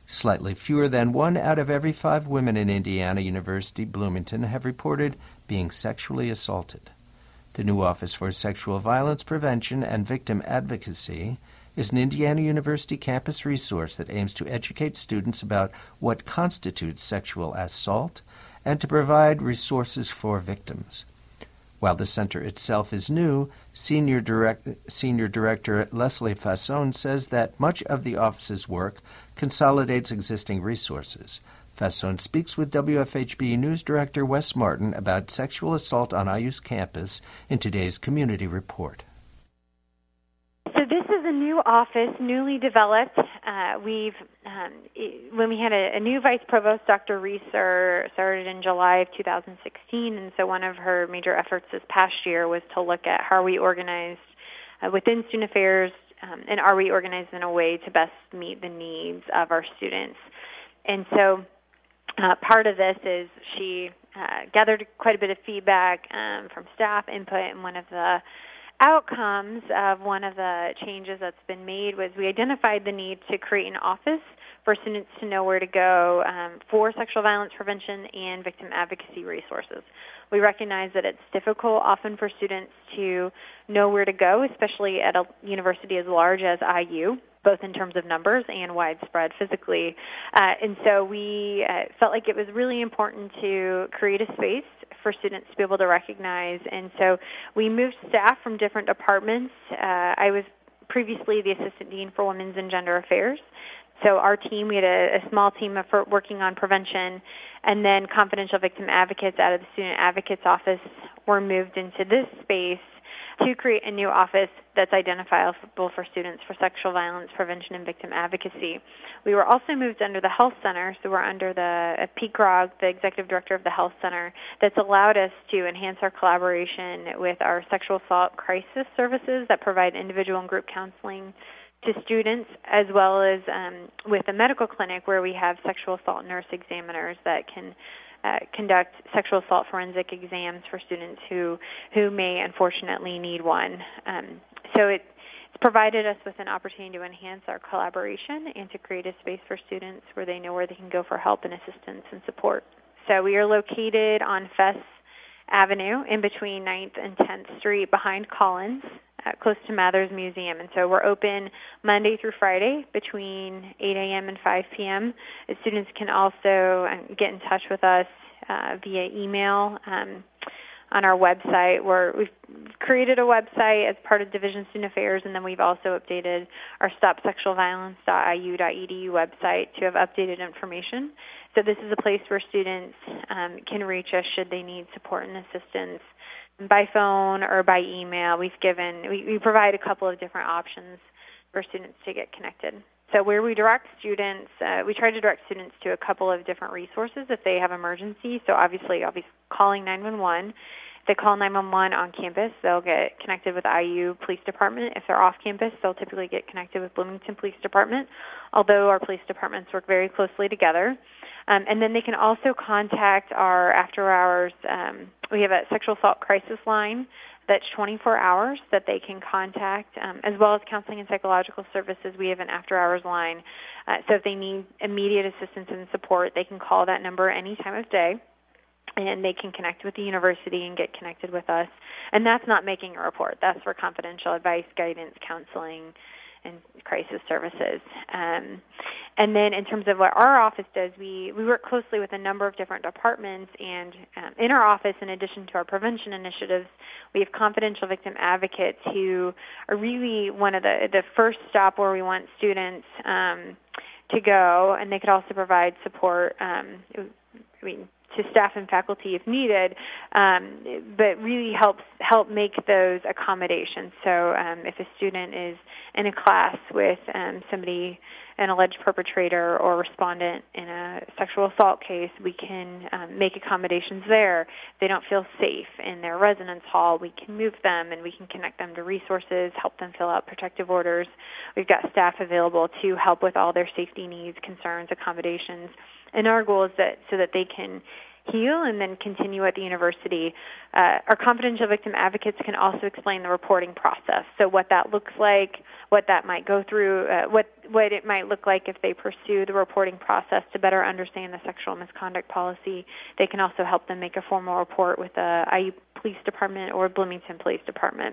Slightly fewer than 1 out of every 5 women in Indiana University Bloomington have reported being sexually assaulted. The new Office for Sexual Violence Prevention and Victim Advocacy is an Indiana University campus resource that aims to educate students about what constitutes sexual assault and to provide resources for victims. While the center itself is new, Senior Director Leslie Fassone says that much of the office's work consolidates existing resources. Fassone speaks with WFHB News Director Wes Martin about sexual assault on IU's campus in today's Community Report. So this is a new office, newly developed. When we had a new vice provost, Dr. Reeser, started in July of 2016, and so one of her major efforts this past year was to look at how are we organized within student affairs, and are we organized in a way to best meet the needs of our students. And so part of this is she gathered quite a bit of feedback from staff input, and one of the outcomes of one of the changes that's been made was we identified the need to create an office for students to know where to go for sexual violence prevention and victim advocacy resources. We recognize that it's difficult often for students to know where to go, especially at a university as large as IU, both in terms of numbers and widespread physically. And so we felt like it was really important to create a space for students to be able to recognize. And so we moved staff from different departments. I was previously the Assistant Dean for Women's and Gender Affairs. So our team, we had a small team working on prevention, and then confidential victim advocates out of the Student Advocates Office were moved into this space to create a new office that's identifiable for students for sexual violence prevention and victim advocacy. We were also moved under the Health Center, so we're under Pete Grog, the Executive Director of the Health Center, that's allowed us to enhance our collaboration with our sexual assault crisis services that provide individual and group counseling to students, as well as with a medical clinic where we have sexual assault nurse examiners that can conduct sexual assault forensic exams for students who may unfortunately need one. So it's provided us with an opportunity to enhance our collaboration and to create a space for students where they know where they can go for help and assistance and support. So we are located on Fess Avenue in between 9th and 10th Street behind Collins, close to Mathers Museum. And so we're open Monday through Friday between 8 a.m. and 5 p.m. Students can also get in touch with us via email on our website, where we've created a website as part of Division of Student Affairs, and then we've also updated our stopsexualviolence.iu.edu website to have updated information. So this is a place where students can reach us should they need support and assistance by phone or by email. We provide a couple of different options for students to get connected. So where we direct students, we try to direct students to a couple of different resources if they have emergency. So obviously I'll be calling 911. If they call 911 on campus, they'll get connected with IU Police Department. If they're off campus, they'll typically get connected with Bloomington Police Department, although our police departments work very closely together. And then they can also contact our after-hours. We have a sexual assault crisis line that's 24 hours that they can contact, as well as counseling and psychological services. We have an after-hours line. So if they need immediate assistance and support, they can call that number any time of day, and they can connect with the university and get connected with us. And that's not making a report. That's for confidential advice, guidance, counseling, and crisis services. And then in terms of what our office does, we work closely with a number of different departments, and in our office, in addition to our prevention initiatives, we have confidential victim advocates who are really one of the first stop where we want students to go, and they could also provide support to staff and faculty if needed, but really help make those accommodations. So if a student is in a class with somebody, an alleged perpetrator or respondent in a sexual assault case, we can make accommodations there. If they don't feel safe in their residence hall, we can move them and we can connect them to resources, help them fill out protective orders. We've got staff available to help with all their safety needs, concerns, accommodations. And our goal is so that they can heal and then continue at the university. Our confidential victim advocates can also explain the reporting process. So what that looks like, what that might go through, what it might look like if they pursue the reporting process to better understand the sexual misconduct policy. They can also help them make a formal report with the IU Police Department or Bloomington Police Department.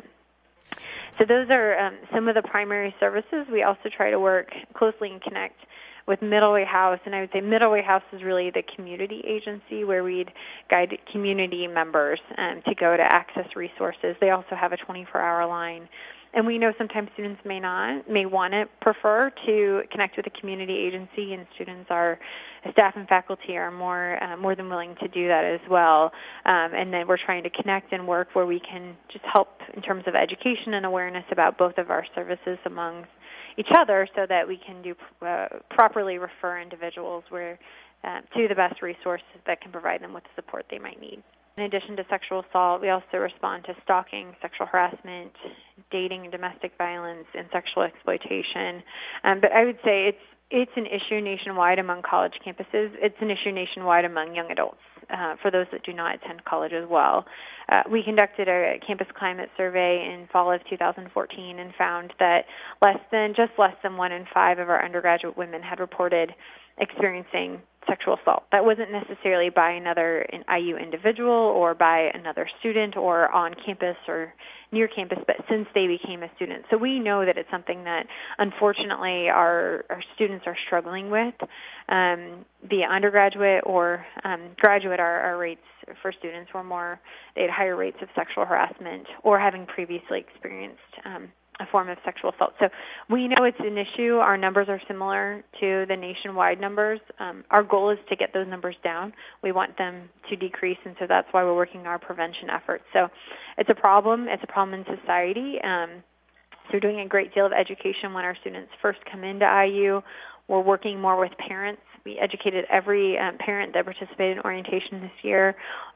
So those are some of the primary services. We also try to work closely and connect with Middleway House, and I would say Middleway House is really the community agency where we'd guide community members to go to access resources. They also have a 24-hour line. And we know sometimes students may want to prefer to connect with a community agency, and staff and faculty are more than willing to do that as well. And then we're trying to connect and work where we can just help in terms of education and awareness about both of our services amongst each other, so that we can properly refer individuals to the best resources that can provide them with the support they might need. In addition to sexual assault, we also respond to stalking, sexual harassment, dating and domestic violence, and sexual exploitation. But I would say it's an issue nationwide among college campuses. It's an issue nationwide among young adults, for those that do not attend college as well. We conducted a campus climate survey in fall of 2014 and found that less than 1 in 5 of our undergraduate women had reported experiencing sexual assault. That wasn't necessarily by an IU individual or by another student or on campus or near campus, but since they became a student. So we know that it's something that, unfortunately, our students are struggling with. The undergraduate or graduate, our rates for students they had higher rates of sexual harassment or having previously experienced a form of sexual assault. So we know it's an issue. Our numbers are similar to the nationwide numbers. Our goal is to get those numbers down. We want them to decrease, and so that's why we're working our prevention efforts. So it's a problem. It's a problem in society. So we're doing a great deal of education when our students first come into IU. We're working more with parents. We educated every parent that participated in orientation this year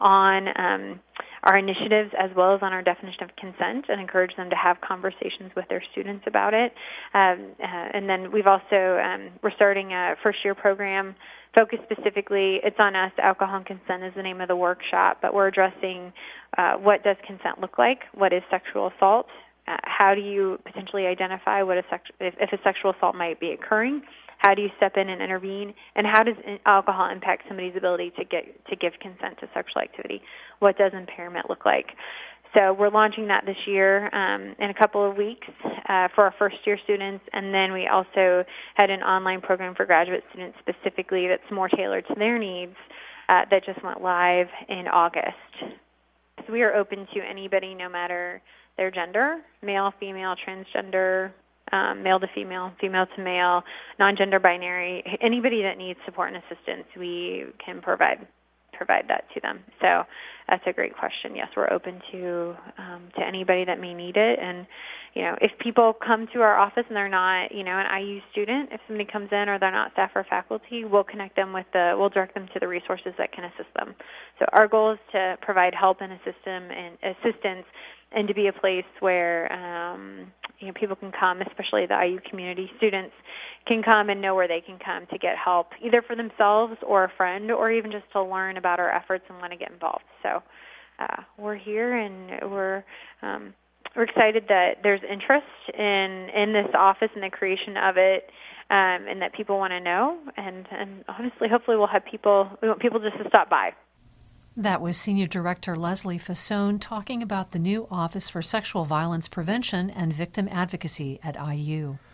on our initiatives as well as on our definition of consent, and encourage them to have conversations with their students about it. And then we've also, we're starting a first-year program focused specifically, it's on us, Alcohol and Consent is the name of the workshop, but we're addressing what does consent look like, what is sexual assault, how do you potentially identify if a sexual assault might be occurring, how do you step in and intervene, and how does alcohol impact somebody's ability to give consent to sexual activity? What does impairment look like? So we're launching that this year in a couple of weeks for our first-year students, and then we also had an online program for graduate students specifically that's more tailored to their needs that just went live in August. So we are open to anybody, no matter their gender, male, female, transgender, male to female, female to male, non-gender binary, anybody that needs support and assistance, we can provide that to them. So that's a great question. Yes, we're open to anybody that may need it. And, if people come to our office and they're not, an IU student, if somebody comes in or they're not staff or faculty, we'll connect them we'll direct them to the resources that can assist them. So our goal is to provide help and assistance and to be a place where people can come, especially the IU community students, can come and know where they can come to get help, either for themselves or a friend, or even just to learn about our efforts and want to get involved. So we're here, and we're excited that there's interest in this office and the creation of it, and that people want to know. And honestly, hopefully we want people just to stop by. That was Senior Director Leslie Fasone talking about the new Office for Sexual Violence Prevention and Victim Advocacy at IU.